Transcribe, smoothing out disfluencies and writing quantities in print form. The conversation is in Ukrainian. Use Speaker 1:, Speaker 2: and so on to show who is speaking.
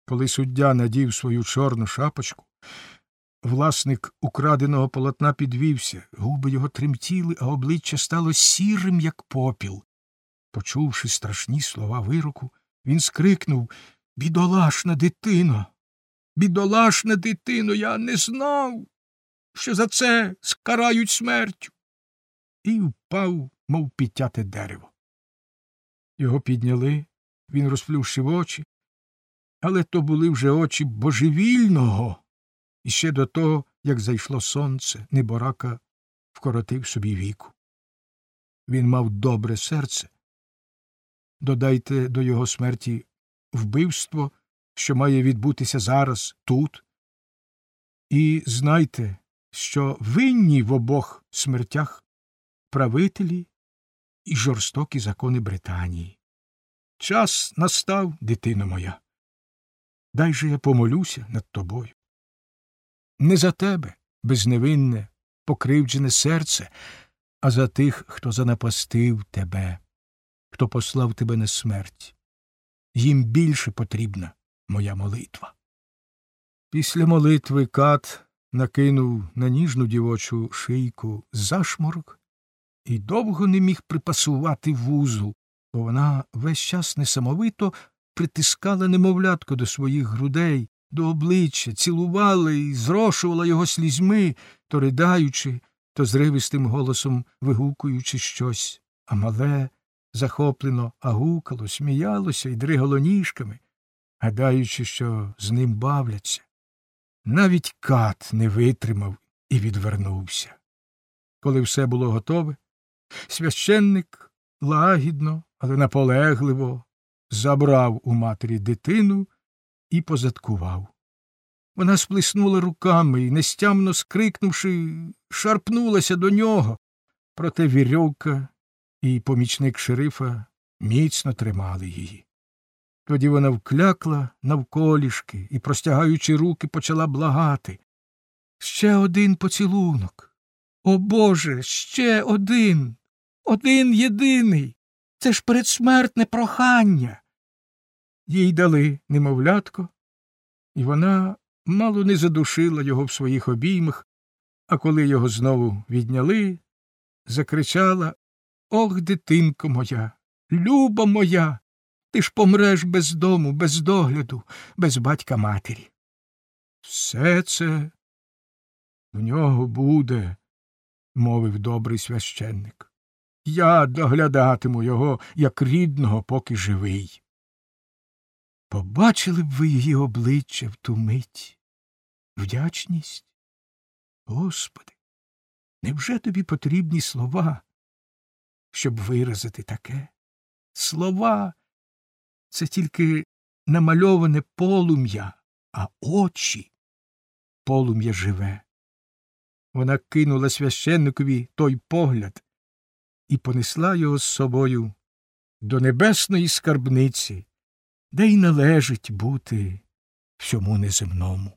Speaker 1: Коли суддя надів свою чорну шапочку, власник украденого полотна підвівся, губи його тремтіли, а обличчя стало сірим, як попіл. Почувши страшні слова вироку, він скрикнув: «Бідолашна дитино! Бідолашна дитино! Я не знав, що за це скарають смертю!» І впав, мов підтяте дерево. Його підняли, він розплющив очі, але то були вже очі божевільного. І ще до того, як зайшло сонце, неборака вкоротив собі віку. Він мав добре серце. Додайте до його смерті вбивство, що має відбутися зараз, тут. І знайте, що винні в обох смертях правителі і жорстокі закони Британії. Час настав, дитино моя. Дай же я помолюся над тобою. Не за тебе, безневинне, покривджене серце, а за тих, хто занапастив тебе, хто послав тебе на смерть. Їм більше потрібна моя молитва. Після молитви Кат накинув на ніжну дівочу шийку зашморок і довго не міг припасувати вузол, бо вона весь час несамовито притискала немовлятко до своїх грудей, до обличчя, цілувала і зрошувала його слізьми, то ридаючи, то зривистим голосом вигукуючи щось, а мале захоплено агукало, сміялося і дригало ніжками, гадаючи, що з ним бавляться. Навіть Кат не витримав і відвернувся. Коли все було готове, священник лагідно, але наполегливо забрав у матері дитину і позадкував. Вона сплеснула руками і, нестямно скрикнувши, шарпнулася до нього, проте вірьовка і помічник шерифа міцно тримали її. Тоді вона вклякла навколішки і, простягаючи руки, почала благати. «Ще один поцілунок! О, Боже, ще один! Один єдиний! Це ж передсмертне прохання!» Їй дали немовлятко, і вона мало не задушила його в своїх обіймах, а коли його знову відняли, закричала: «Ох, дитинко моя, люба моя! Ти ж помреш без дому, без догляду, без батька-матері!» «Все це в нього буде», – мовив добрий священник. «Я доглядатиму його, як рідного, поки живий». Побачили б ви її обличчя в ту мить. Вдячність? Господи, невже тобі потрібні слова, щоб виразити таке? Слова – це тільки намальоване полум'я, а очі – полум'я живе. Вона кинула священникові той погляд і понесла його з собою до небесної скарбниці, де й належить бути всьому неземному.